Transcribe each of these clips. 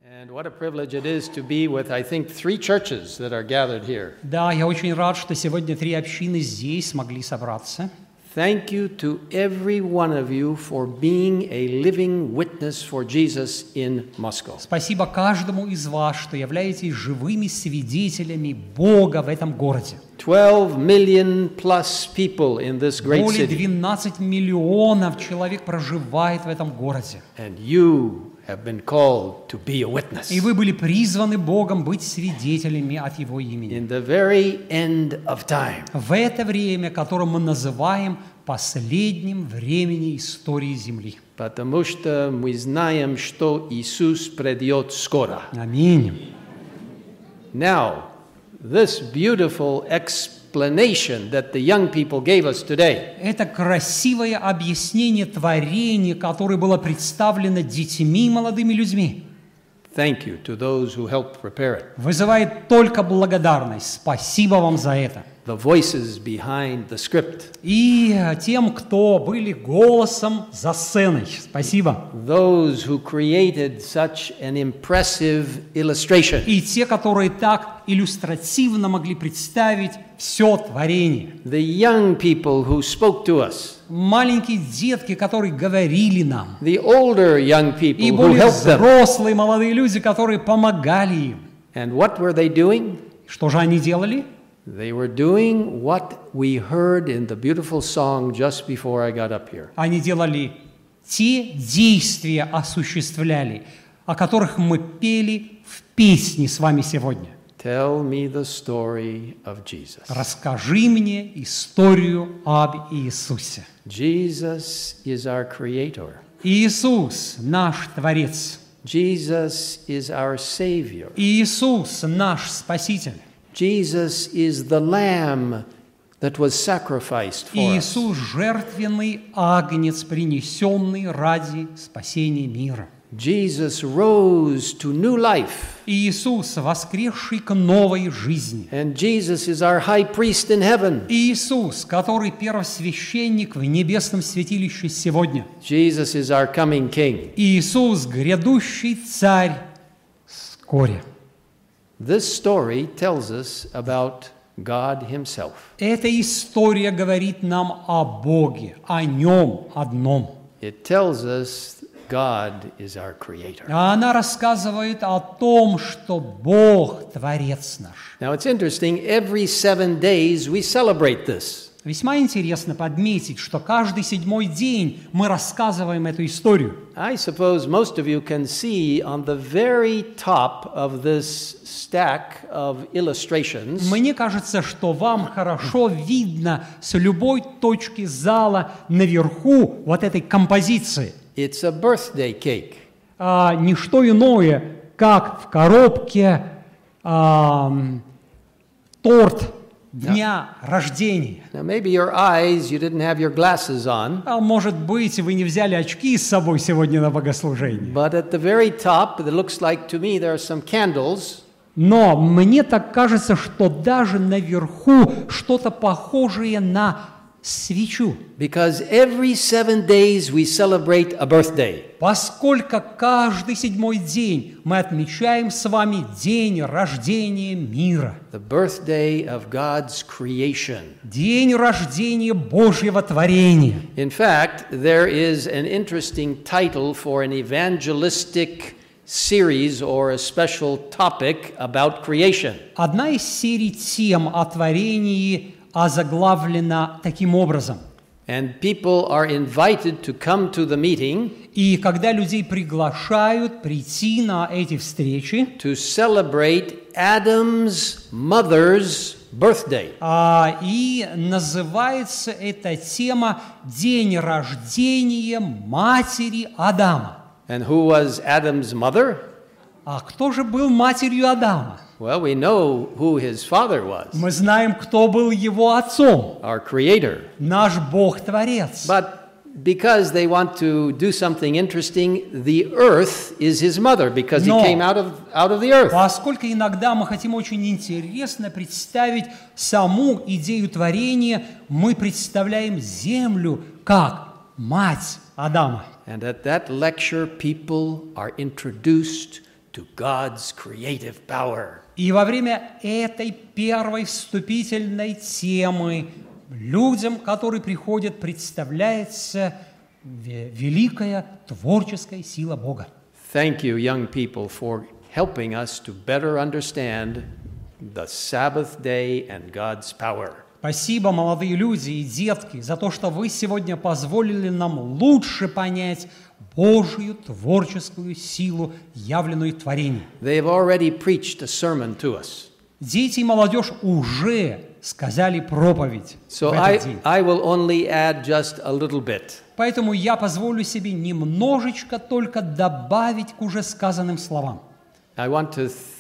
And what a privilege it is to be with, I think, 3 churches that are gathered here. Да, я очень рад, что сегодня 3 общины здесь смогли собраться. Thank you to every one of you for being a living witness for Jesus in Moscow. Спасибо каждому из вас, что являетесь живыми свидетелями Бога в этом городе. 12 million plus people in this great Более city. 12 миллионов человек проживает в этом городе. And you have been called to be a witness. И вы были призваны Богом быть свидетелями от Его имени. In the very end of time. В это время, которое мы называем последним времени истории Земли. Потому что мы знаем, что Иисус придет скоро. Аминь. Now, this beautiful explanation that the young people gave us today Это красивое объяснение творения, которое было представлено детьми и молодыми людьми, thank you to those who helped prepare it. вызывает только благодарность. Спасибо вам за это. The voices behind the script. И тем, кто были голосом за сценой. Спасибо. Those who created such an impressive illustration. И те, которые так иллюстративно могли представить все творение. The young people who spoke to us. Маленькие детки, которые говорили нам. The older young people И who более helped them. взрослые молодые люди, которые помогали им. And what were they doing? Что же они делали? They were doing what we heard in the beautiful song just before I got up here. Они делали те действия, осуществляли, о которых мы пели в песне с вами сегодня. Tell me the story of Jesus. Расскажи мне историю об Иисусе. Jesus is our creator. Иисус – наш Творец. Jesus is our Savior. Иисус – наш Спаситель. Jesus is the lamb that was sacrificed for us. Иисус – жертвенный агнец, принесенный ради спасения мира. Jesus rose to new life. Иисус, воскресший к новой жизни. And Jesus is our high priest in heaven. Иисус, который первосвященник в небесном святилище сегодня. Jesus is our coming king. Иисус, грядущий царь вскоре. This story tells us about God himself. Эта история говорит нам о Боге, о Нем одном. It tells us God is our creator. Она рассказывает о том, что Бог – Творец наш. Now it's interesting, every 7 days we celebrate this. Весьма интересно подметить, что каждый 7-й день мы рассказываем эту историю. I suppose most of you can see on the very top of this stack of illustrations Мне кажется, что вам хорошо видно с любой точки зала наверху вот этой композиции. it's a birthday cake. Не что иное, как в коробке торт дня рождения. Now maybe your eyes, you didn't have your glasses on, Может быть, вы не взяли очки с собой сегодня на богослужение. but at the very top, it looks like to me there are some candles. Но мне так кажется, что даже наверху что-то похожее на свечу. Because every 7 days we celebrate a birthday. Поскольку каждый 7-й день мы отмечаем с вами день рождения мира. The birthday of God's creation. День рождения Божьего творения. In fact, there is an interesting title for an evangelistic series or a special topic about creation. Одна из серий тем о творении озаглавлена таким образом. And people are invited to come to the meeting И когда людей приглашают прийти на эти встречи, to celebrate Adam's mother's birthday. и называется эта тема «День рождения матери Адама». And who was Adam's mother? А кто же был матерью Адама? Well, we know who his father was, Мы знаем, кто был его отцом, our creator. наш Бог-творец. But because they want to do something interesting, the earth is his mother because he No. came out of the earth. Поскольку иногда мы хотим очень интересно представить саму идею творения, мы представляем землю как мать Адама. And at that lecture, people are introduced to God's creative power. И во время этой первой вступительной темы людям, которые приходят, представляется великая творческая сила Бога. Thank you, young people, for helping us to better understand the Sabbath day and God's power. Спасибо, молодые люди и детки, за то, что вы сегодня позволили нам лучше понять Божию творческую силу, явленную в творении. They have already preached a sermon to us. Дети и молодежь уже сказали проповедь So в этот день. I will only add just a little bit. Поэтому я позволю себе немножечко только добавить к уже сказанным словам. I want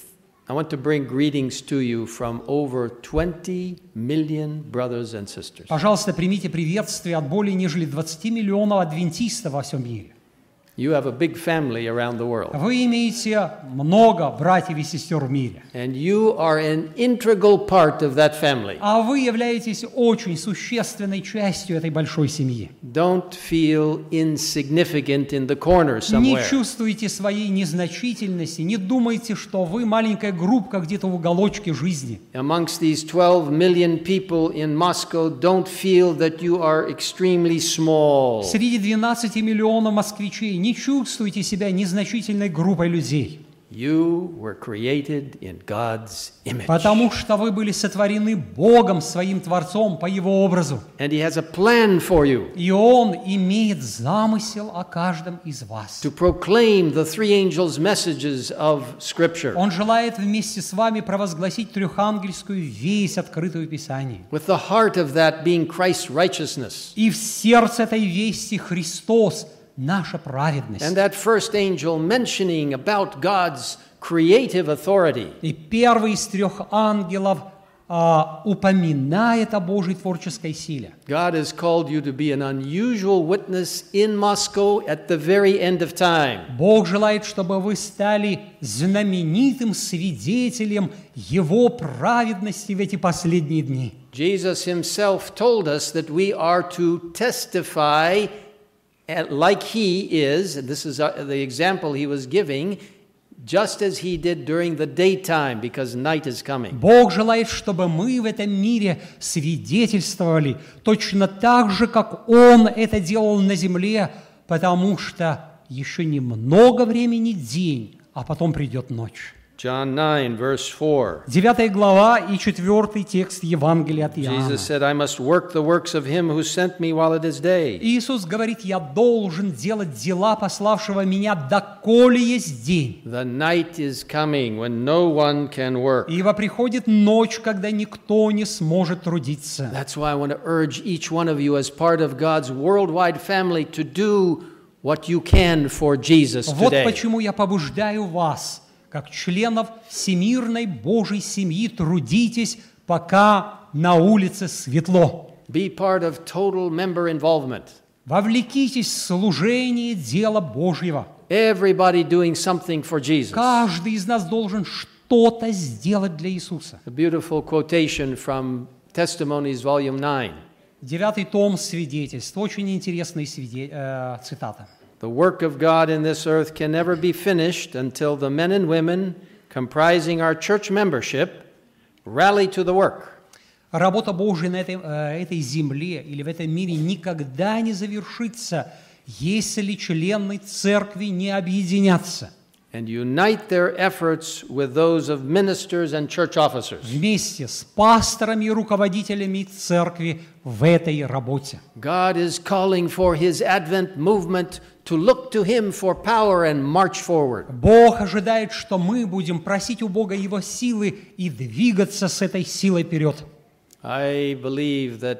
to bring greetings to you from over 20 million brothers and sisters. Пожалуйста, примите приветствие от более нежели 20 миллионов адвентистов во всем мире. You have a big family around the world. Вы имеете много братьев и сестер в мире. And you are an integral part of that family. А вы являетесь очень существенной частью этой большой семьи. Don't feel insignificant in the corner Не somewhere. чувствуйте своей незначительности, не думайте, что вы маленькая группка где-то в уголочке жизни. Amongst these 12 million people in Moscow, don't feel that you are extremely small. Среди 12 миллионов москвичей не чувствуйте себя незначительной группой людей. You were created in God's image. Потому что вы были сотворены Богом, своим Творцом, по Его образу. And He has a plan for you И Он имеет замысел о каждом из вас. to proclaim the three angels' messages of Scripture Он желает вместе с вами провозгласить трехангельскую весть, открытую в Писании. with the heart of that being Christ's righteousness. И в сердце этой вести Христос, наша праведность. And that first angel mentioning about God's creative authority. И первый из трех ангелов упоминает о Божьей творческой силе. God has called you to be an unusual witness in Moscow at the very end of time. Бог желает, чтобы вы стали знаменитым свидетелем Его праведности в эти последние дни. Jesus himself told us that we are to testify like he is, and this is the example he was giving, just as he did during the daytime, because night is coming. Бог желает, чтобы мы в этом мире свидетельствовали точно так же, как Он это делал на земле, потому что еще немного времени день, а потом придет ночь. John 9, verse 4. 9 глава и 4 текст Евангелия от Иоанна. Jesus said, I must work the works of him who sent me while it is day. Иисус говорит, я должен делать дела пославшего меня, доколе есть день. The night is coming when no one can work. Ибо приходит ночь, когда никто не сможет трудиться. That's why I want to urge each one of you as part of God's worldwide family to do what you can for Jesus Вот today. почему я побуждаю вас, как членов всемирной Божьей семьи, трудитесь, пока на улице светло. Be part of total member involvement. Вовлекитесь в служение дела Божьего. Everybody doing something for Jesus. Каждый из нас должен что-то сделать для Иисуса. A beautiful quotation from Testimonies, Volume 9. 9 том свидетельств. Очень интересная цитата. The work of God in this earth can never be finished until the men and women comprising our church membership rally to the work. Работа Божья на этой земле или в этом мире никогда не завершится, если члены церкви не объединятся. And unite their efforts with those of ministers and church officers. Вместе с пасторами и руководителями церкви в этой работе. God is calling for His Advent movement to look to Him for power and march forward. Бог ожидает, что мы будем просить у Бога Его силы и двигаться с этой силой вперед. I believe that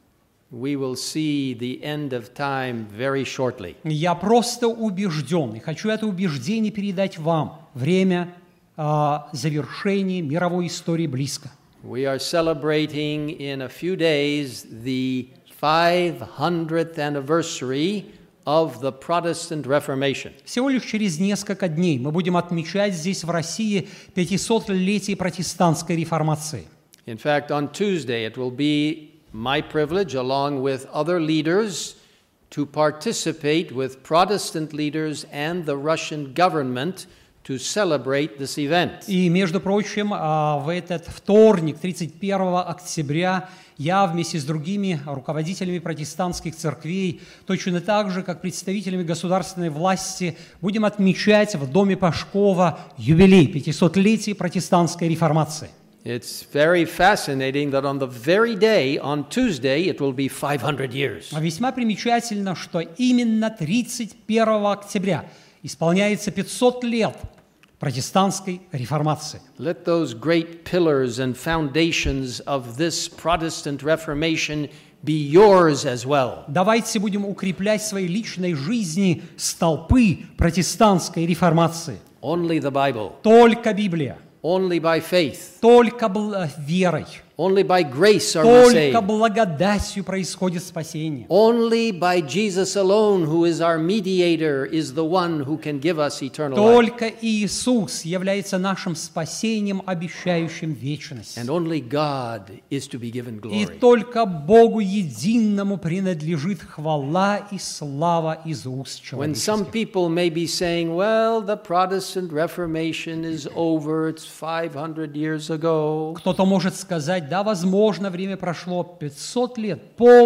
we will see the end of time very shortly. Я просто убежден, и хочу это убеждение передать вам. Время завершения мировой истории близко. We are celebrating in a few days the 500th anniversary of the Protestant Reformation. Всего лишь через несколько дней мы будем отмечать здесь, в России, 500-летие протестантской реформации. In fact, on Tuesday it will be my privilege, along with other leaders, to participate with Protestant leaders and the Russian government to celebrate this event. И, между прочим, в этот вторник, 31 октября, я вместе с другими руководителями протестантских церквей, точно так же, как представителями государственной власти, будем отмечать в доме Пашкова юбилей 500-летия протестантской реформации. It's very fascinating that on the very day, on Tuesday, it will be 500 years. Весьма примечательно, что именно 31 октября исполняется 500 лет протестантской реформации. Let those great pillars and foundations of this Protestant Reformation be yours as well. Давайте будем укреплять в своей личной жизни столпы протестантской реформации. Only the Bible, Только Библия, only by faith, только верой, only by grace are we только saved. благодатью происходит спасение. Only by Jesus alone, who is our mediator, is the one who can give us eternal life. Только Иисус является нашим спасением, обещающим вечность. And only God is to be given И glory. только Богу единому принадлежит хвала и слава из уст When some человеческих. people may be saying, well, the Protestant Reformation is over, it's 500 years ago. Кто-то может сказать, да, возможно, время прошло 500 лет,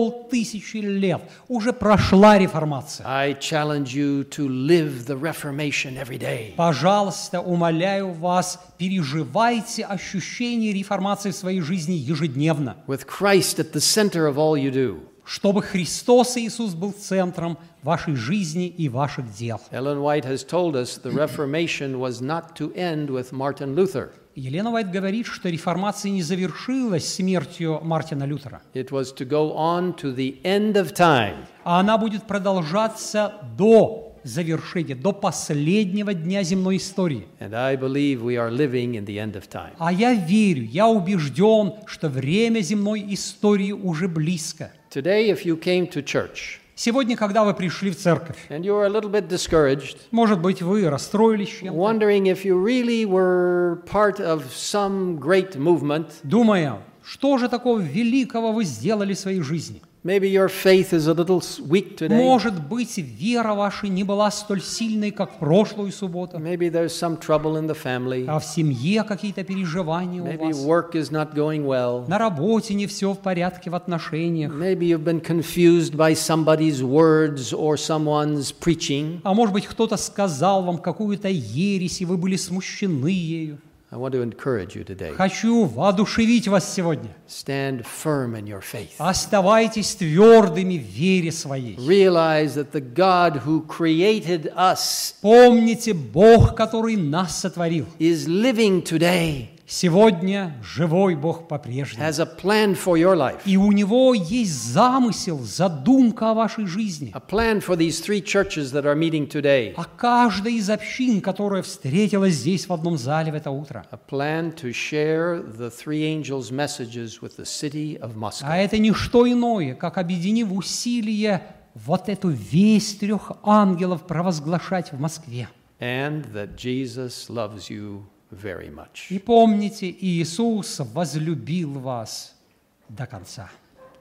500 лет, уже прошла реформация. I challenge you to live the Reformation every day. Пожалуйста, умоляю вас, переживайте ощущение реформации в своей жизни ежедневно, With Christ at the center of all you do. чтобы Христос Иисус был центром вашей жизни и ваших дел. Ellen White has told us the Reformation was not to end with Martin Luther. Елена Уайт говорит, что реформация не завершилась смертью Мартина Лютера, It was to go on to the end of time. а она будет продолжаться до завершения, до последнего дня земной истории. And I believe we are living in the end of time. А я верю, я убежден, что время земной истории уже близко. Today, if you came to church Сегодня, когда вы пришли в церковь, and you were a little bit discouraged, может быть, вы расстроились чем-то, wondering if you really were part of some great movement, думая, что же такого великого вы сделали в своей жизни. maybe your faith is a little weak today. Может быть, вера ваша не была столь сильной, как в прошлую субботу, Maybe there's some trouble in the family. а в семье какие-то переживания у Maybe вас. work is not going well. На работе не все в порядке в отношениях. Maybe you've been confused by somebody's words or someone's preaching. А может быть, кто-то сказал вам какую-то ересь, и вы были смущены ею. I want to encourage you today. Хочу воодушевить вас сегодня. Stand firm in your faith. Оставайтесь твердыми в вере своей. Realize that the God who created us Помните, Бог, который нас сотворил, is living today, сегодня живой Бог по-прежнему. has a plan for your life, И у Него есть замысел, задумка о вашей жизни. a plan for these 3 churches that are meeting today, О каждой из общин, которая встретилась здесь в одном зале в это утро. a plan to share the 3 angels' messages with the city of А Moscow. это не что иное, как объединив усилия вот эту весть 3 ангелов провозглашать в Москве. And that Jesus loves you very much. И помните, Иисус возлюбил вас до конца.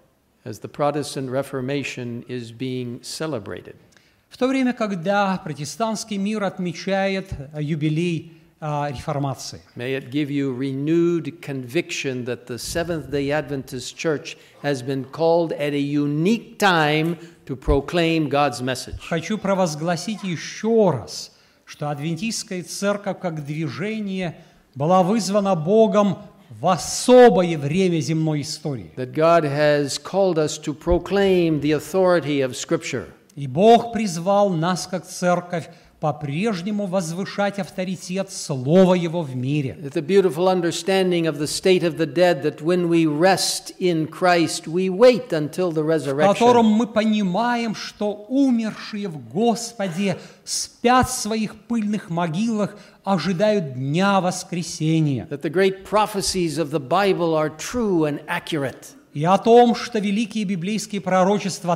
As the Protestant Reformation is being celebrated, В то время, когда протестантский мир отмечает юбилей реформации, may it give you renewed conviction that the Seventh-day Adventist Church has been called at a unique time to proclaim God's message. хочу провозгласить еще раз, что адвентистская церковь как движение была вызвана Богом в особое время земной истории. That God has called us to proclaim the authority of Scripture. И Бог призвал нас как церковь по-прежнему возвышать авторитет Слова Его в мире. It's a beautiful understanding of the state of the dead that when we rest in Christ, we wait until the В котором resurrection. мы понимаем, что умершие в Господе спят в своих пыльных могилах, ожидают дня воскресения. That the great prophecies of the Bible are true and accurate. И о том, что великие библейские пророчества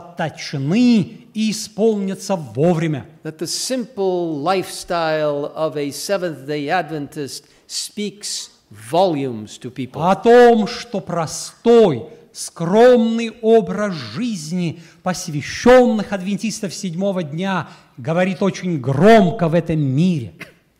точны и исполнятся вовремя. That the simple lifestyle of a Seventh-day Adventist speaks volumes to people. О том, что простой, скромный образ жизни посвященных адвентистов седьмого дня говорит очень громко в этом мире.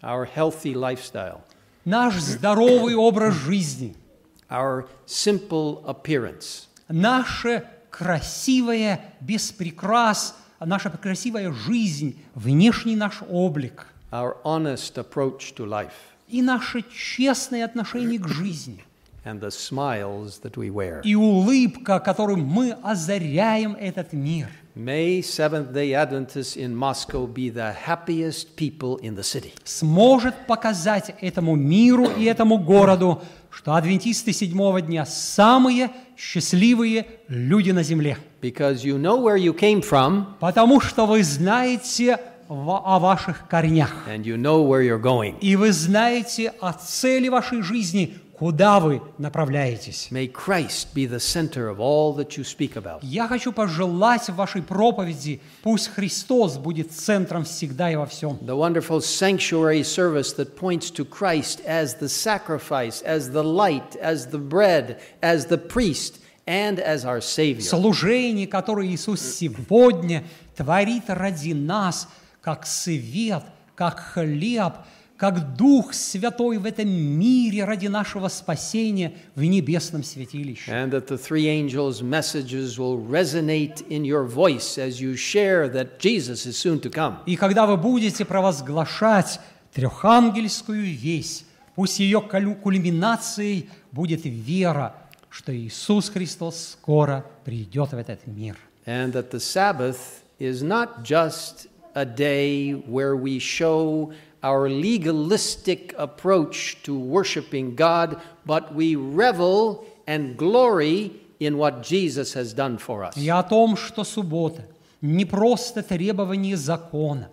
our healthy lifestyle, наш здоровый образ жизни, our simple appearance, наша красивая, без прикрас, наша красивая жизнь, внешний наш облик our honest approach to life, и наше честное отношение к жизни, and the smiles that we wear. и улыбка, которой мы озаряем этот мир. May Seventh-day Adventists in Moscow be the happiest people in the city. Сможет показать этому миру и этому городу, что адвентисты седьмого дня самые счастливые люди на земле. Because you know where you came from Потому что вы знаете о ваших корнях. and you know where you're going. И вы знаете о цели вашей жизни, куда вы направляетесь. May Christ be the center of all that you speak about. Я хочу пожелать в вашей проповеди, пусть Христос будет центром всегда и во всем. The wonderful sanctuary service that points to Christ as the sacrifice, as the light, as the bread, as the priest, and as our Savior. Служение, которое Иисус сегодня творит ради нас, как свет, как хлеб, как Дух Святой в этом мире ради нашего спасения в небесном святилище. And that the three angels' messages will resonate in your voice as you share that Jesus is soon to come. И когда вы будете провозглашать трехангельскую весть, пусть ее кульминацией будет вера, что Иисус Христос скоро придет в этот мир. And that the Sabbath is not just a day where we show our legalistic approach to worshiping God, but we revel and glory in what Jesus has done for us. И о том, что суббота не просто требование закона,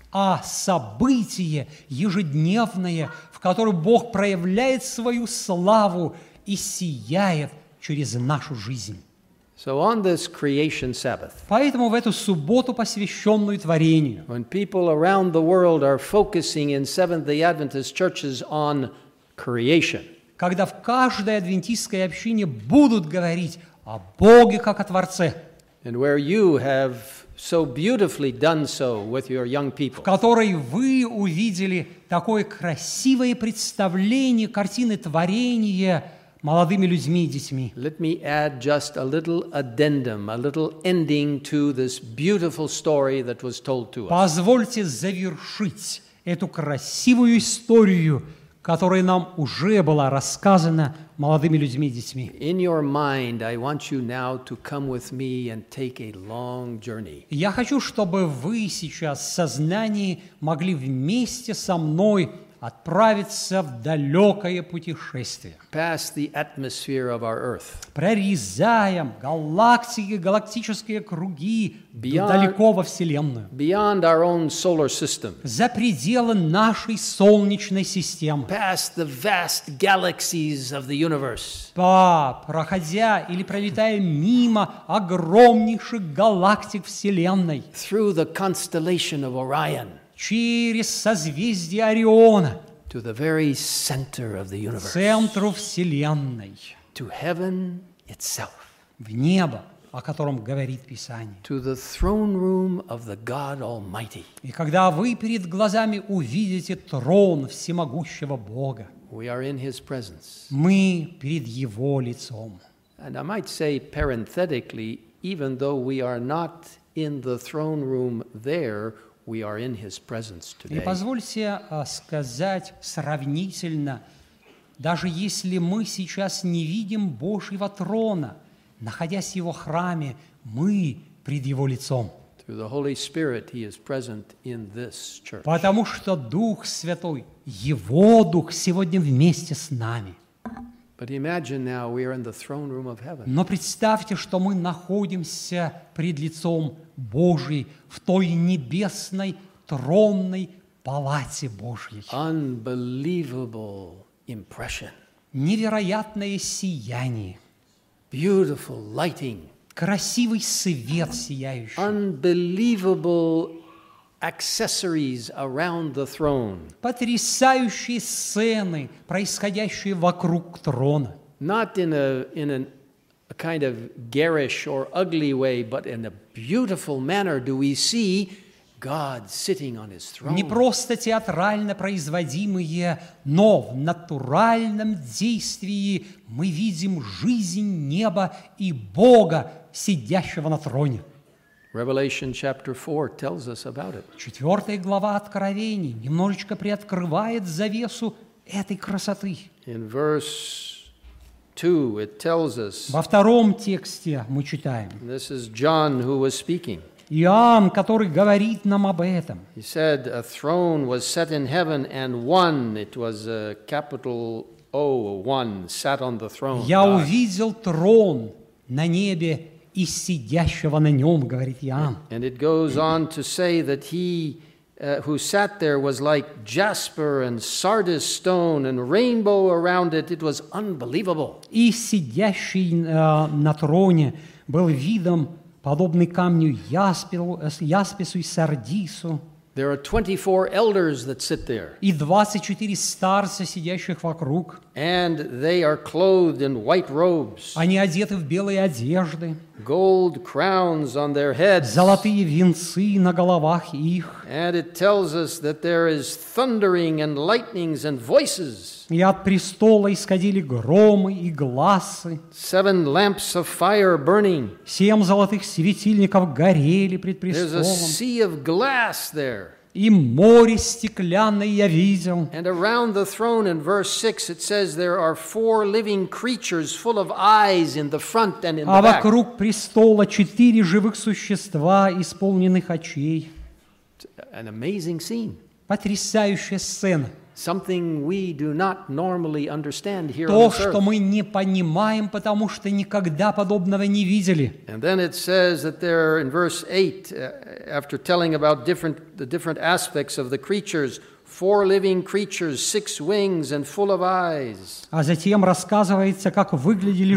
а событие ежедневное, в котором Бог проявляет свою славу и сияет через нашу жизнь. So on this creation Sabbath, Поэтому в эту субботу, посвященную творению, when people around the world are focusing in Seventh-day Adventist churches on creation, когда в каждой адвентистской общине будут говорить о Боге как о Творце, and where you have so beautifully done so with your young в people, которой вы увидели такое красивое представление картины творения молодыми людьми и детьми. let me add just a little addendum, a little ending to this beautiful story that was told to us. Позвольте завершить эту красивую историю, которая нам уже была рассказана молодыми людьми и детьми. In your mind, I want you now to come with me and take a long journey. Я хочу, чтобы вы сейчас в сознании могли вместе со мной отправиться в далекое путешествие. Past the atmosphere of our earth, Прорезаем галактики, галактические круги Beyond- далеко во Вселенную. beyond our own solar system, За пределы нашей Солнечной системы. past the vast galaxies of the universe, Проходя или пролетая мимо огромнейших галактик Вселенной, through the constellation of Orion, через созвездие Ориона, to the very center of the к universe, центру Вселенной, to heaven itself, в небо, о котором говорит Писание. to the throne room of the God Almighty. И когда вы перед глазами увидите трон всемогущего Бога, We are in His presence. мы перед Его лицом. And I might say parenthetically, even though we are not in the throne room there, we are in His presence И today. позвольте сказать сравнительно, даже если мы сейчас не видим Божьего трона, находясь в Его храме, мы пред Его лицом. Through the Holy Spirit, He is present in this church. Потому что Дух Святой, Его Дух сегодня вместе с нами. But imagine now we are in the throne room of heaven. Но представьте, что мы находимся пред лицом Божьей в той небесной тронной палате Божьей. Unbelievable impression. Невероятное сияние, Beautiful lighting. красивый свет сияющий, Unbelievable accessories around the throne. потрясающие сцены, происходящие вокруг трона. Not in a kind of garish or ugly way, but in a beautiful manner do we see God sitting on his throne. Не просто театрально производимые, но в натуральном действии мы видим жизнь неба и Бога, сидящего на троне. Revelation chapter 4 tells us about it. 4 глава Откровений немножечко приоткрывает завесу этой красоты. In verse 2, it tells us, Во 2 тексте мы читаем. this is John who was speaking. Иоанн, который говорит нам об этом. He said, a throne was set in heaven, and one, it was a capital O, one, sat on the throne. «Я God. увидел трон на небе и сидящего на нем», говорит Иоанн. And it goes on to say that he who sat there was like jasper and sardis stone and rainbow around it. It was unbelievable. «И сидящий на троне был видом, подобный камню яспису и сардису, There are 24 elders that sit there, и 24 старца, сидящих вокруг. and they are clothed in white robes, Они одеты в белые одежды, gold crowns on their heads. золотые венцы на головах их. And it tells us that there is thundering and lightnings and voices. И от престола исходили громы и гласы. 7 lamps of fire burning. 7 золотых светильников горели пред There's a престолом. sea of glass there. И море стеклянное я видел. And around the throne in verse 6 it says there are 4 living creatures full of eyes in the front and in the А back. вокруг престола 4 живых существа, исполненных очей. An amazing scene. Потрясающая сцена. Something we do not normally understand here on То, this что earth. мы не понимаем, потому что никогда подобного не видели. And then it says that there in verse 8, after telling about the different aspects of the creatures, 4 living creatures, 6 wings and full of eyes. А затем рассказывается, как выглядели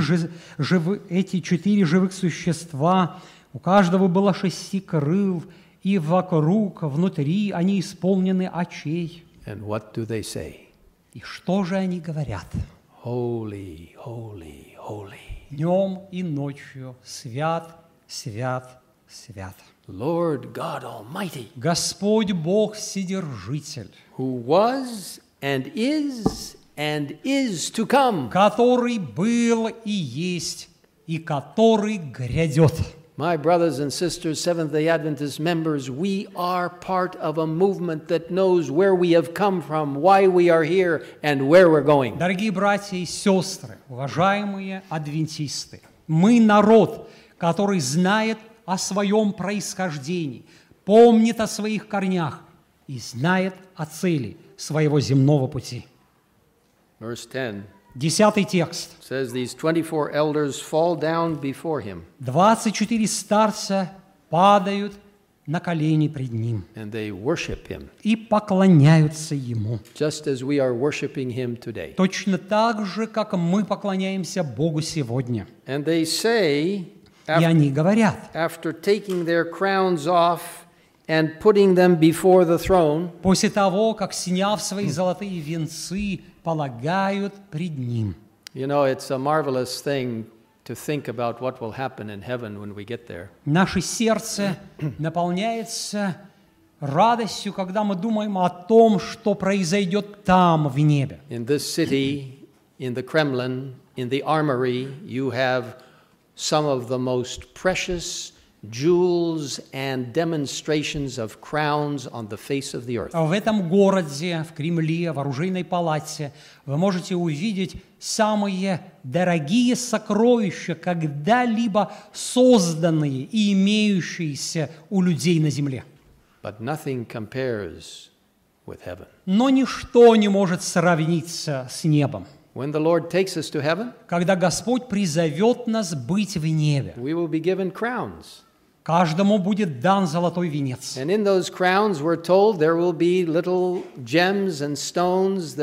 эти 4 живых существа. У каждого было 6 крыл, и вокруг, внутри они исполнены очей. And what do they say? И что же они говорят? Holy, holy, holy. Днем и ночью свят, свят, свят. Lord God Almighty, Господь Бог Вседержитель, who was and is to come. который был и есть, и который грядет. My brothers and sisters, Seventh-day Adventist members, we are part of a movement that knows where we have come from, why we are here, and where we're going. Дорогие братья и сестры, уважаемые адвентисты, мы народ, который знает о своем происхождении, помнит о своих корнях и знает о цели своего земного пути. Verse 10 10 текст. says, these 24 elders fall down before him, 24 старца падают на колени пред ним and they worship him, и поклоняются ему. just as we are worshiping him today. Точно так же, как мы поклоняемся Богу сегодня. And they say, И они говорят, after taking their crowns off and putting them before the throne, после того, как, сняв свои золотые венцы, полагают пред ним. you know, it's a marvelous thing to think about what will happen in heaven when we get there. Наше сердце наполняется радостью, когда мы думаем о том, что произойдет там, в небе. In this city, in the Kremlin, in the armory, you have some of the most precious jewels and demonstrations of crowns on the face of the earth. В этом городе, в Кремле, в оружейной палате, вы можете увидеть самые дорогие сокровища, когда-либо созданные и имеющиеся у людей на земле. But nothing compares with heaven. Но ничто не может сравниться с небом. When the Lord takes us to heaven, Когда Господь призовет нас быть в небе, we will be given crowns. каждому будет дан золотой венец. And in those crowns, we're told there will be little gems and stones,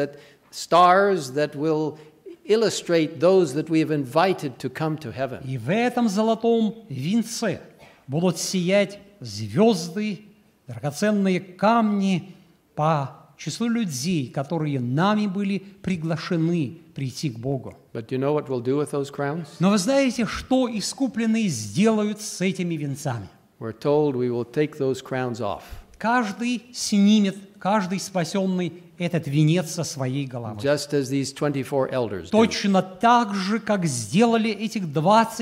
stars that will illustrate those that we have invited to come to heaven. И в этом золотом венце будут сиять звезды, драгоценные камни по числу людей, которые нами были приглашены прийти к Богу. But do you know what we'll do with those crowns? Но вы знаете, что искупленные сделают с этими венцами? We're told we will take those crowns off. каждый снимет, каждый спасенный этот венец со своей головы. just as these 24 elders do. Точно так же, как сделали этих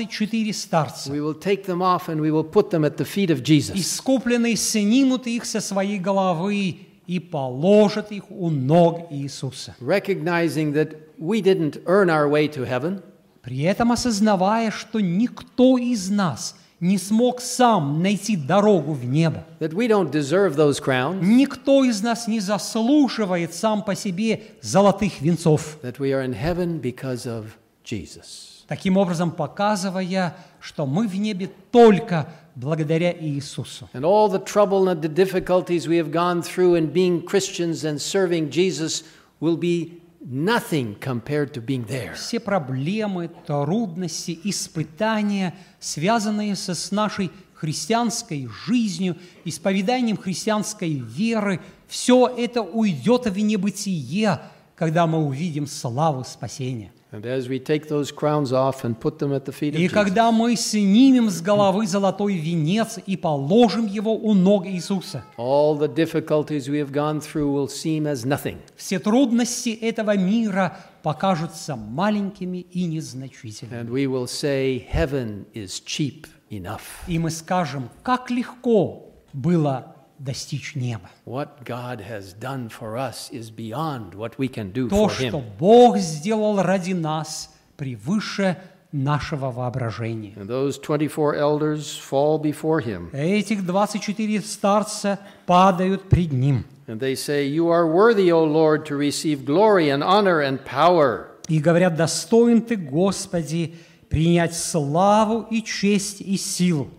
24 старца. We will take them off and we will put them at the feet of Jesus. Искупленные снимут их со своей головы и положат их у ног Иисуса. Recognizing that we didn't earn our way to heaven, При этом осознавая, что никто из нас не смог сам найти дорогу в небо. that we don't deserve those crowns, Никто из нас не заслуживает сам по себе золотых венцов. that we are in heaven because of Jesus. Таким образом, показывая, что мы в небе только благодаря Иисусу. And all the trouble and the difficulties we have gone through in being Christians and serving Jesus will be nothing compared to being there. Все проблемы, трудности, испытания, связанные с нашей христианской жизнью, исповеданием христианской веры, все это уйдет в небытие, когда мы увидим славу спасения. And as we take those crowns off and put them at the feet of И Jesus, когда мы снимем с головы золотой венец и положим его у ног Иисуса, all the difficulties we have gone through will seem as nothing. все трудности этого мира покажутся маленькими и незначительными. And we will say, heaven is cheap enough. И мы скажем, как легко было достичь неба. What God has done for us is beyond what we can do То, for что Him. Бог сделал ради нас, превыше нашего воображения. And those 24 elders fall before Him. Этих 24 старца падают пред Ним. And they say, You are worthy, O Lord, to receive glory and honor and power. И говорят, достоин Ты, Господи, принять славу и честь и силу,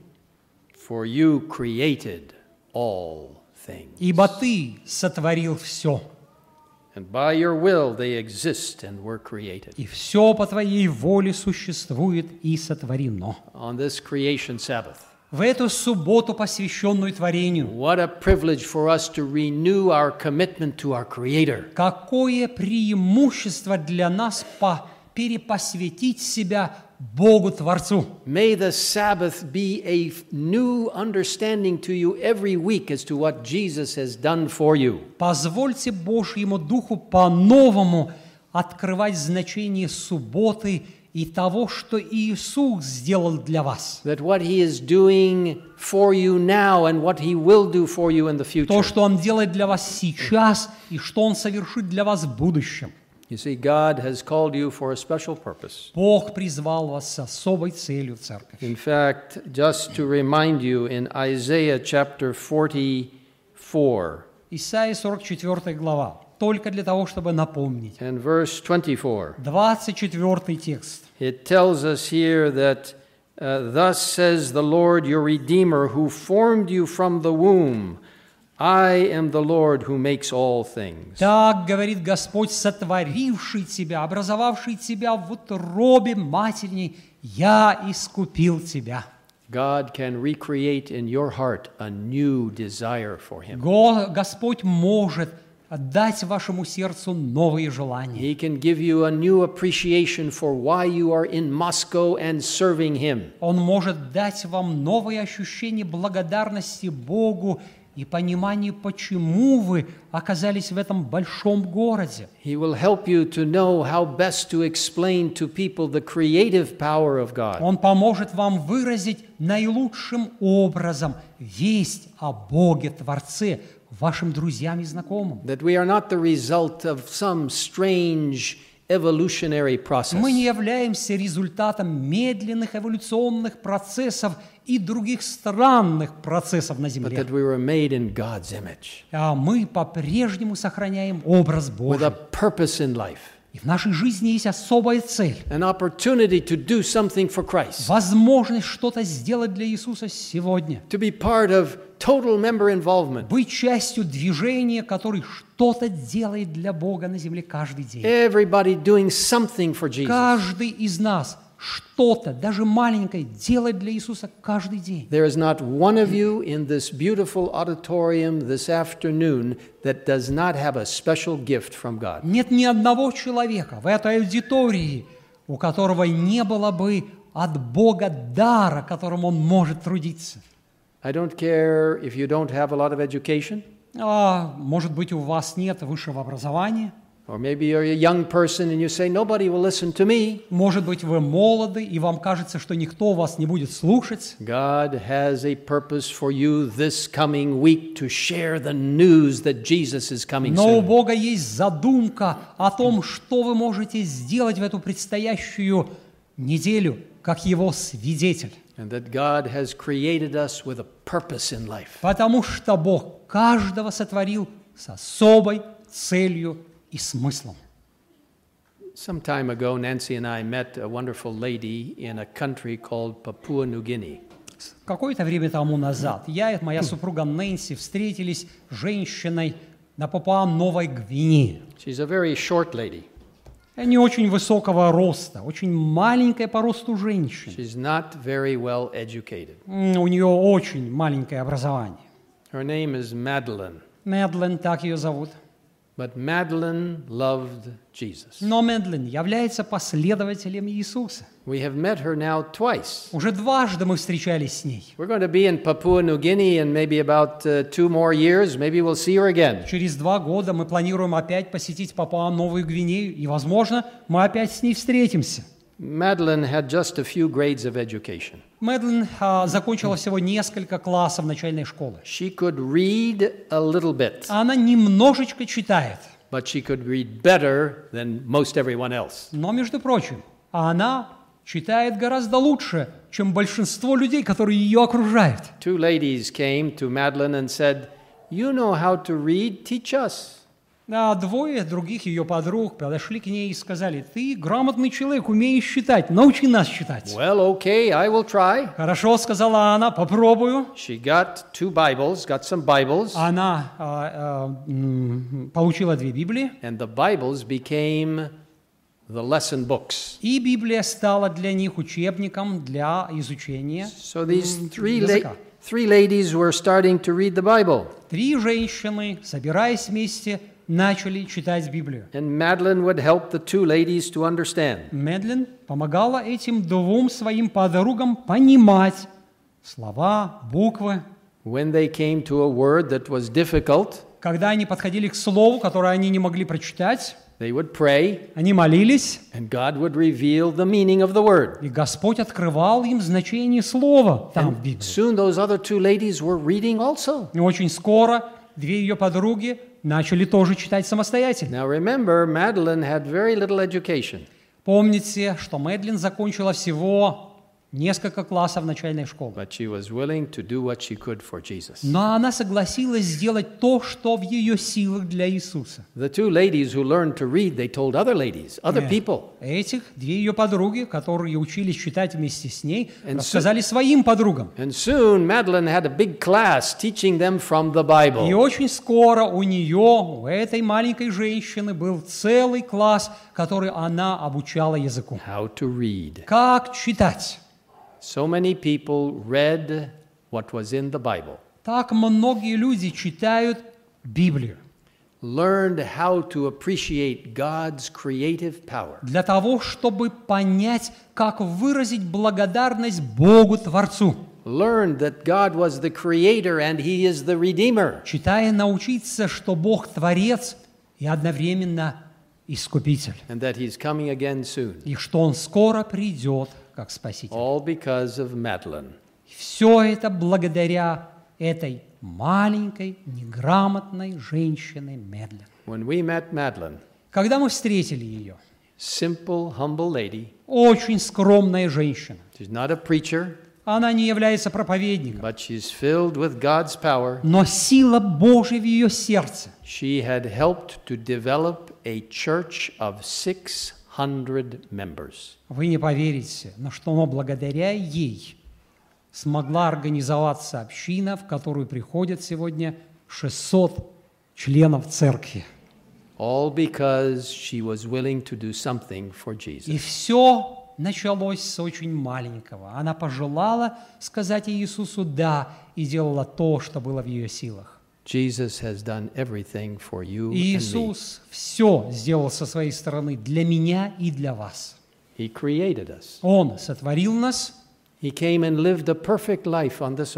For you created all things. ибо Ты сотворил все, And by your will they exist and were created. и все по Твоей воле существует и сотворено. On this creation Sabbath, В эту субботу, посвященную творению, what a privilege for us to renew our commitment to our Creator. какое преимущество для нас перепосвятить себя Богу-творцу. May the Sabbath be a new understanding to you every week as to what Jesus has done for you. Позвольте Божьему Духу по-новому открывать значение субботы и того, что Иисус сделал для вас. That what He is doing for you now and what He will do for you in the future. То, что Он делает для вас сейчас и что Он совершит для вас в будущем. You see, God has called you for a special purpose. Бог призвал вас с особой целью в церковь. In fact, just to remind you, in Isaiah chapter 44 Исайя 44 глава. Только для того, чтобы напомнить. and verse 24, 24 текст. it tells us here that thus says the Lord your Redeemer who formed you from the womb. I am the Lord who makes all things. Так говорит Господь, сотворивший тебя, образовавший тебя в утробе матерней, я искупил тебя. God can recreate in your heart a new desire for Him. Господь может дать вашему сердцу новые желания. He can give you a new appreciation for why you are in Moscow and serving Him. Он может дать вам новые ощущения благодарности Богу и понимание, почему вы оказались в этом большом городе. He will help you to know how best to explain to people the creative power of God. Он поможет вам выразить наилучшим образом весть о Боге, Творце, вашим друзьям и знакомым. That we are not the result of some strange evolutionary process, Мы не являемся результатом медленных эволюционных процессов и других странных процессов на but Земле. that we were made in God's image А мы по-прежнему сохраняем образ with a Божий. purpose in life, И в нашей жизни есть особая цель. an opportunity to do something for Christ, Возможность что-то сделать для Иисуса сегодня. to be part of total member involvement. Быть частью движения, который что-то делает для Бога на земле каждый день. Everybody doing something for Jesus. Каждый из нас что-то, даже маленькое, делает для Иисуса каждый день. There is not one of you in this beautiful auditorium this afternoon that does not have a special gift from God. Нет ни одного человека в этой аудитории, у которого не было бы от Бога дара, которым он может трудиться. I don't care if you don't have a lot of education, Может быть, у вас нет высшего образования. or maybe you're a young person and you say, nobody will listen to me. Может быть, вы молоды, и вам кажется, что никто вас не будет слушать. God has a purpose for you this coming week to share the news that Jesus is coming Но у soon. Бога есть задумка о том, что вы можете сделать в эту предстоящую неделю, как Его свидетель. And that God has created us with a purpose in life. Потому что Бог каждого сотворил с особой целью и смыслом. Some time ago, Nancy and I met a wonderful lady in a country called Papua New Guinea. Какое-то время тому назад я и моя супруга Нэнси встретились с женщиной на Папуа-Новой Гвинее. She's a very short lady. Не очень высокого роста, очень маленькая по росту женщина. She's not very well educated. У нее очень маленькое образование. Her name is Madeline. Мэдлин, так ее зовут. But Madeline loved Jesus. Но Мэдлин является последователем Иисуса. We have met her now twice. Уже дважды мы встречались с ней. We're going to be in Papua New Guinea in maybe about 2 more years. Maybe we'll see her again. Через 2 года мы планируем опять посетить Папуа-Новую Гвинею, и, возможно, мы опять с ней встретимся. Madeline had just a few grades of education. Мэдлин закончила всего несколько классов начальной школы. She could read a little bit, Она немножечко читает, but she could read better than most everyone else. но, между прочим, она читает гораздо лучше, чем большинство людей, которые ее окружают. 2 ladies came to Madeline and said, "You know how to read, teach us." А 2 других ее подруг подошли к ней и сказали: «Ты грамотный человек, умеешь читать, научи нас читать». Well, okay, I will try. «Хорошо», — сказала она, — «попробую». She got 2 Bibles, got some Bibles, Она получила 2 Библии, and the Bibles became the lesson books. и Библия стала для них учебником для изучения So these 3 языка. ladies were starting to read the Bible. 3 женщины, собираясь вместе, начали читать Библию. And Madeline would help the 2 ladies to understand. Мэдлин помогала этим 2 своим подругам понимать слова, буквы. When they came to a word that was difficult, Когда они подходили к слову, которое они не могли прочитать, they would pray, они молились, and God would reveal the meaning of the word. и Господь открывал им значение слова там в Библии. Soon those other 2 ladies were reading also. И очень скоро 2 ее подруги начали тоже читать самостоятельно. Now remember, Madeline had very little education. Помните, что Мэдлин закончила всего несколько классов начальной школы. But she was willing to do what she could for Jesus. Но она согласилась сделать то, что в ее силах для Иисуса. The 2 ladies who learned to read, they told other ladies, other people. Этих 2 ее подруги, которые учились читать вместе с ней, рассказали своим подругам. And soon Madeline had a big class teaching them from the И Bible. очень скоро у этой маленькой женщины, был целый класс, который она обучала языку. How to read. Как читать? So many people read what was in the Bible, Так многие люди читают Библию learned how to appreciate God's creative power. для того, чтобы понять, как выразить благодарность Богу Творцу. Learned that God was the creator and he is the redeemer. Читая, научиться, что Бог Творец и одновременно Искупитель, And that he's coming again soon. и что Он скоро придет как Спаситель. All because of Madeline. Все это благодаря этой маленькой, неграмотной женщине Мэдлин. When we met Madeline, Когда мы встретили ее, simple, humble lady, очень скромная женщина. she's not a preacher, Она не является проповедником, but she's filled with God's power. но сила Божия в ее сердце. She had helped to develop a church of 600 members. Вы не поверите, но благодаря ей смогла организоваться община, в которую приходят сегодня 600 членов церкви. All because she was willing to do something for Jesus. И все началось с очень маленького. Она пожелала сказать Иисусу «да» и делала то, что было в ее силах. Jesus has done everything for you И and me. Иисус все сделал со своей стороны для меня и для вас. He created us. Он сотворил нас, He came and lived a perfect life on this earth.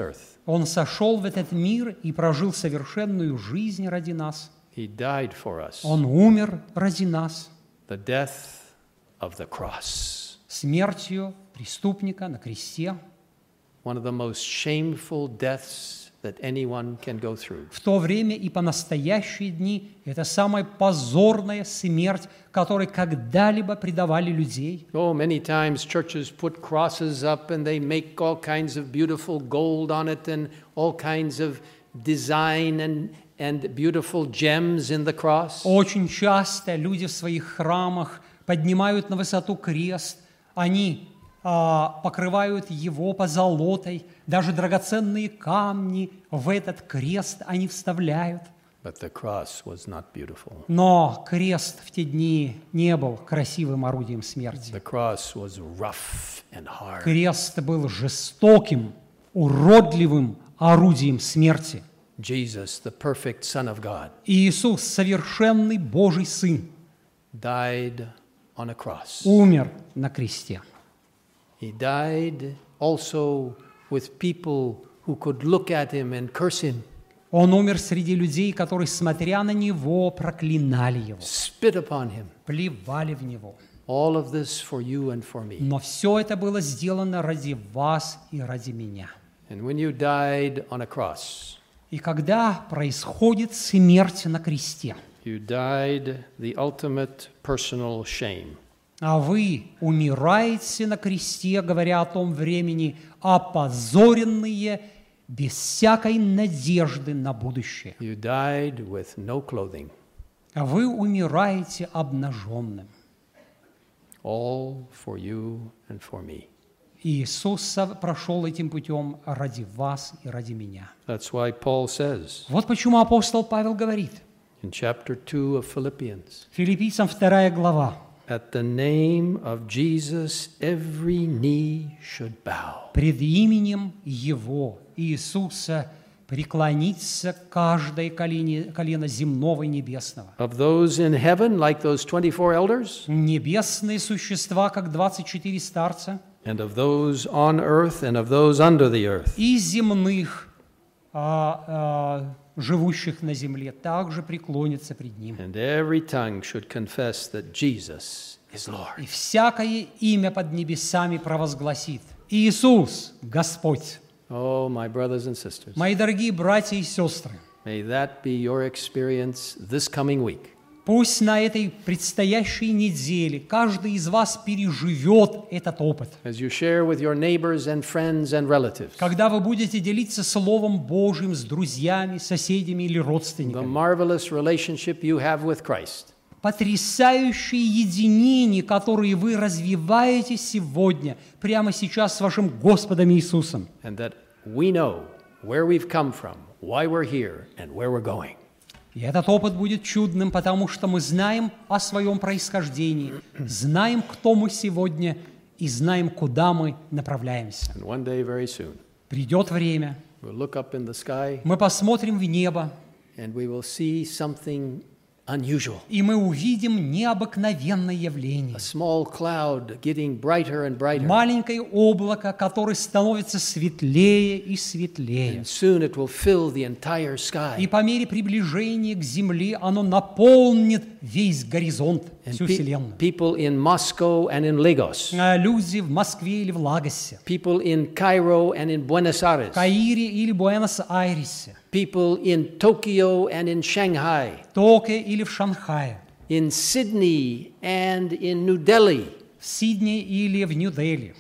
Он сошел в этот мир и прожил совершенную жизнь ради нас. He died for us. Он умер ради нас The death of the cross. смертью преступника на кресте. One of the most shameful deaths that anyone can go through. В то время и по настоящие дни это самая позорная смерть, которой когда-либо предавали людей. Oh, many times churches put crosses up and they make all kinds of beautiful gold on it and all kinds of design and beautiful gems in the cross. Очень часто люди в своих храмах поднимают на высоту крест, они покрывают его позолотой, даже драгоценные камни в этот крест они вставляют. But the cross was not beautiful. Но крест в те дни не был красивым орудием смерти. The cross was rough and hard. Крест был жестоким, уродливым орудием смерти. Jesus, the perfect Son of God, И Иисус, совершенный Божий Сын, died on a cross. умер на кресте. He died also with people who could look at him and curse him, Он умер среди людей, которые, смотря на Него, проклинали Его, spit upon him. плевали в Него. All of this for you and for me. Но все это было сделано ради вас и ради меня. And when you died on a cross, И когда происходит смерть на кресте, you died the ultimate personal shame. а вы умираете на кресте, говоря о том времени, опозоренные, без всякой надежды на будущее. You died with no clothing. А вы умираете обнаженным. All for you and for me. И Иисус прошел этим путем ради вас и ради меня. That's why Paul says Вот почему апостол Павел говорит, in chapter 2 of Philippians, Филиппийцам 2 глава, at the name of Jesus every knee should bow. пред именем Его, Иисуса, преклонится каждое колено земного и небесного. Of those in heaven, like those 24 elders, Небесные существа, как 24 старца, and of those on earth and of those under the earth. и земных, живущих на земле, также преклонятся пред Ним. And every tongue should confess that Jesus is Lord. И всякое имя под небесами провозгласит: Иисус, Господь. Oh, my brothers and sisters, Мои дорогие братья и сестры, may that be your experience this coming week. пусть на этой предстоящей неделе каждый из вас переживет этот опыт. As you share with your neighbors and friends and relatives Когда вы будете делиться Словом Божьим с друзьями, соседями или the родственниками, marvelous relationship you have with Christ, потрясающие единения, которые вы развиваете сегодня, прямо сейчас с вашим Господом Иисусом. and that we know where we've come from, why we're here, and where we're going. И этот опыт будет чудным, потому что мы знаем о своем происхождении, знаем, кто мы сегодня, и знаем, куда мы направляемся. And one day, very soon, Придет время, we'll look up in the sky мы посмотрим в небо, and we will see something unusual. и мы увидим необыкновенное A явление. small cloud getting brighter and brighter. Маленькое облако, которое становится светлее и светлее. And soon it will fill the entire И sky. по мере приближения к Земле оно наполнит весь горизонт, And всю Вселенную. people in Moscow and in Lagos, А люди в Москве или в Лагосе, people in Cairo and in Buenos в Aires, Каире или Буэнос-Айресе, people in Tokyo and in Shanghai, Токио или в Шанхае, in Sydney and in New Delhi. в Сиднее или в Нью-Дели.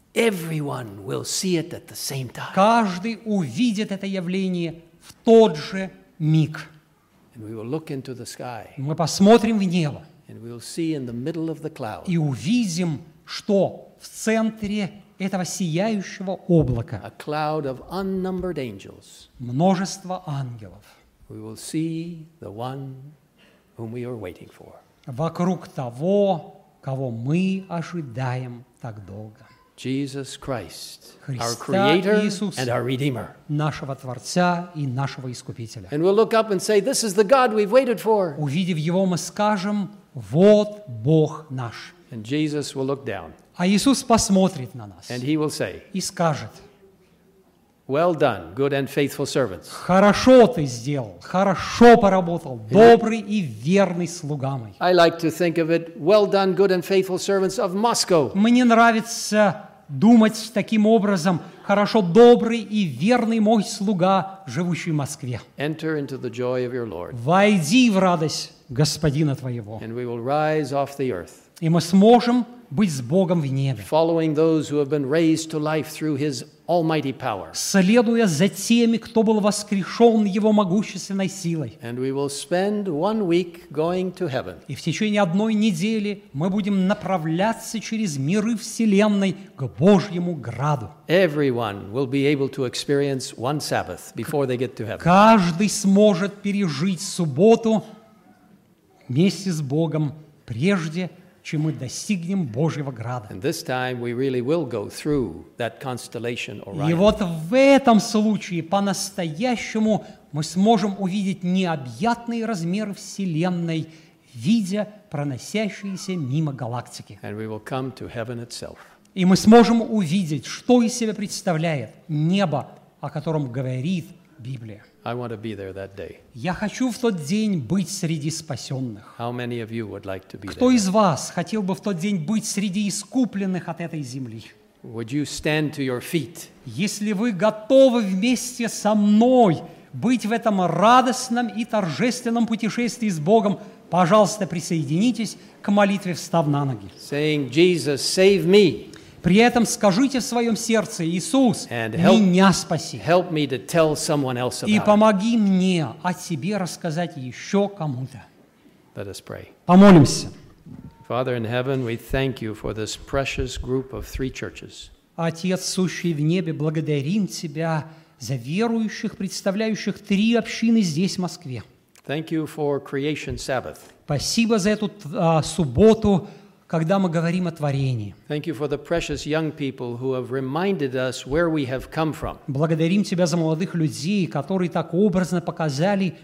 Everyone will see it at the same time. Каждый увидит это явление в тот же миг. And we will look into the sky Мы посмотрим в небо and we will see in the middle of the cloud и увидим, что в центре этого сияющего облака a cloud of unnumbered angels. множество ангелов. We will see the one whom we are waiting for. Вокруг того, кого мы ожидаем так долго. Jesus Christ, our Христа Creator Иисуса. and our Redeemer. Нашего Творца и нашего Искупителя. And we'll look up and say, this is the God we've waited for. Увидев Его, мы скажем: вот Бог наш. And Jesus will look down А Иисус посмотрит на нас and he will say, и скажет: Well done, good and faithful servants. Хорошо ты сделал, хорошо поработал, добрый и верный слуга мой. I like to think of it, well done, good and faithful servants of Moscow. Мне нравится думать таким образом, хорошо, добрый и верный мой слуга, живущий в Москве. Enter into the joy of your Lord, Войди в радость Господина твоего, and we will rise off the earth, и мы сможем быть с Богом в небе, following those who have been raised to life through His almighty power. следуя за теми, кто был воскрешен Его могущественной силой. And we will spend 1 week going to heaven. И в течение одной недели мы будем направляться через миры Вселенной к Божьему граду. Everyone will be able to experience one Sabbath before they get to heaven. Каждый сможет пережить субботу вместе с Богом, прежде чем мы достигнем Божьего града. And this time we really will go through that constellation И Orion. вот в этом случае по-настоящему мы сможем увидеть необъятные размеры Вселенной, видя проносящиеся мимо галактики. And we will come to heaven itself. И мы сможем увидеть, что из себя представляет небо, о котором говорит Библия. I want to be there that day. Я хочу в тот день быть среди спасенных. How many of you would like to be Кто there? из вас хотел бы в тот день быть среди искупленных от этой земли? Would you stand to your feet Если вы готовы вместе со мной быть в этом радостном и торжественном путешествии с Богом, пожалуйста, присоединитесь к молитве, встав на ноги. saying, Jesus, save me, При этом скажите в своем сердце: Иисус, And help- меня спаси. help me to tell someone else И about it. помоги мне о тебе рассказать еще кому-то. Let us pray. Помолимся. Father in heaven, we thank you for this precious group of 3 churches. Отец, сущий в небе, благодарим Тебя за верующих, представляющих 3 общины здесь, в Москве. Thank you for Creation Sabbath. Спасибо за эту субботу, когда мы говорим о творении. Thank you for the precious young people who have reminded us where we have come from. Благодарим Тебя за молодых людей, которые так образно показали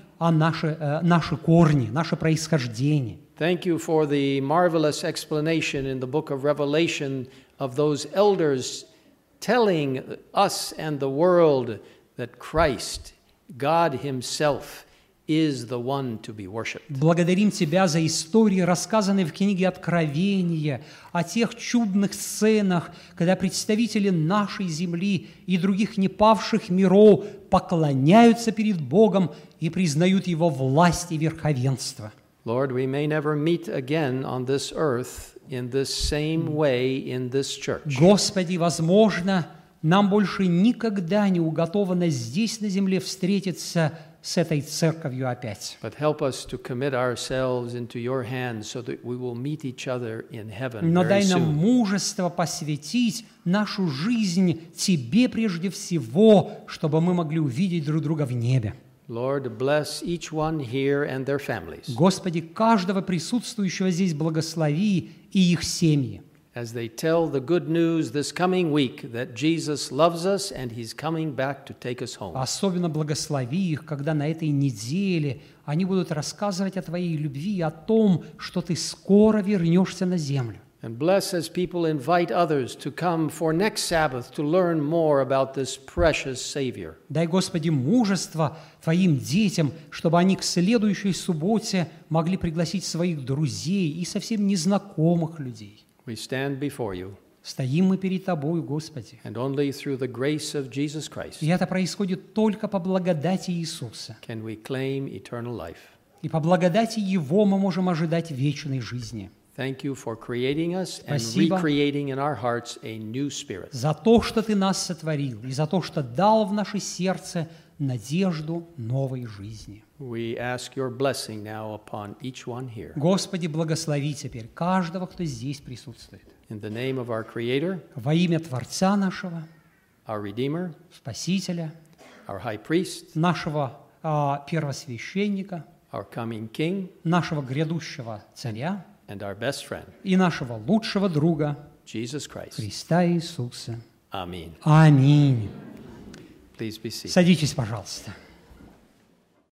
наши корни, наше происхождение. Thank you for the marvelous explanation in the book of Revelation of those elders telling us and the world that Christ, God Himself, is the one to be worshipped. Благодарим Тебя за истории, рассказанные в книге Откровения, о тех чудных сценах, когда представители нашей земли и других непавших миров поклоняются перед Богом и признают Его власть и верховенство. Lord, we may never meet again on this earth in this same way in this church. Господи, возможно, нам больше никогда не уготовано здесь, на земле, встретиться с этой церковью опять. But help us to commit ourselves into your hands so that we will meet each other in heaven Но very дай нам soon. мужество посвятить нашу жизнь Тебе прежде всего, чтобы мы могли увидеть друг друга в небе. Lord, bless each one here and their families Господи, каждого присутствующего здесь благослови и их семьи, as they tell the good news this coming week that Jesus loves us and He's coming back to take us home. особенно благослови их, когда на этой неделе они будут рассказывать о Твоей любви и о том, что Ты скоро вернешься на землю. And bless as people invite others to come for next Sabbath to learn more about this precious Savior. Дай, Господи, мужество Твоим детям, чтобы они к следующей субботе могли пригласить своих друзей и совсем незнакомых людей. We stand before you, Стоим мы перед Тобою, Господи. and only through the grace of Jesus Christ И это происходит только по благодати Иисуса. can we claim eternal life. И по благодати Его мы можем ожидать вечной жизни. Thank you for creating us and Спасибо. recreating in our hearts a new spirit. За то, что Ты нас сотворил, и за то, что дал в наше сердце надежду новой жизни. We ask your blessing now upon each one here. Господи, благослови теперь каждого, кто здесь присутствует. In the name of our Creator, Во имя Творца нашего, our Redeemer, Спасителя, our High Priest, нашего первосвященника, our coming King, нашего грядущего Царя and our best friend, и нашего лучшего друга Jesus Christ. Христа Иисуса. Amen. Аминь. Please be seated. Садитесь, пожалуйста.